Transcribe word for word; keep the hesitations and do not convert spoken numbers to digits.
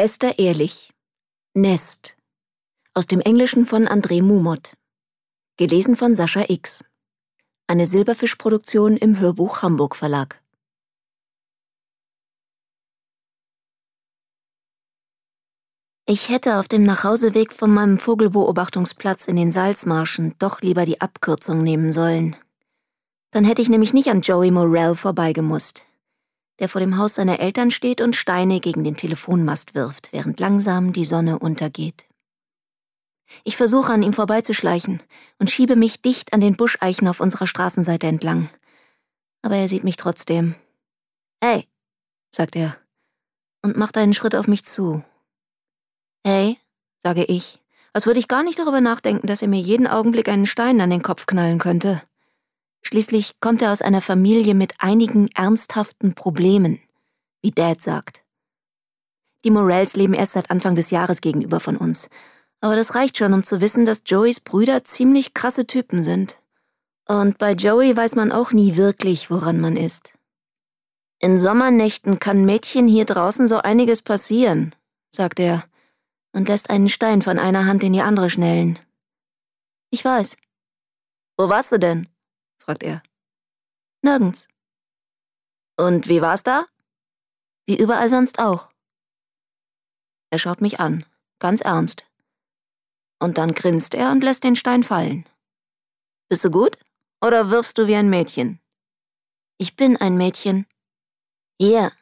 Esther Ehrlich. Nest. Aus dem Englischen von André Mumot. Gelesen von Sascha X. Eine Silberfisch-Produktion im Hörbuch Hamburg Verlag. Ich hätte auf dem Nachhauseweg von meinem Vogelbeobachtungsplatz in den Salzmarschen doch lieber die Abkürzung nehmen sollen. Dann hätte ich nämlich nicht an Joey Morell vorbeigemusst, der vor dem Haus seiner Eltern steht und Steine gegen den Telefonmast wirft, während langsam die Sonne untergeht. Ich versuche, an ihm vorbeizuschleichen und schiebe mich dicht an den Buscheichen auf unserer Straßenseite entlang. Aber er sieht mich trotzdem. »Hey«, sagt er und macht einen Schritt auf mich zu. »Hey«, sage ich, als würde ich gar nicht darüber nachdenken, dass er mir jeden Augenblick einen Stein an den Kopf knallen könnte. Schließlich kommt er aus einer Familie mit einigen ernsthaften Problemen, wie Dad sagt. Die Morells leben erst seit Anfang des Jahres gegenüber von uns, aber das reicht schon, um zu wissen, dass Joeys Brüder ziemlich krasse Typen sind. Und bei Joey weiß man auch nie wirklich, woran man ist. In Sommernächten kann Mädchen hier draußen so einiges passieren, sagt er und lässt einen Stein von einer Hand in die andere schnellen. Ich weiß. Wo warst du denn? Fragt er. Nirgends. Und wie war's da? Wie überall sonst auch. Er schaut mich an, ganz ernst. Und dann grinst er und lässt den Stein fallen. Bist du gut? Oder wirfst du wie ein Mädchen? Ich bin ein Mädchen. Hier,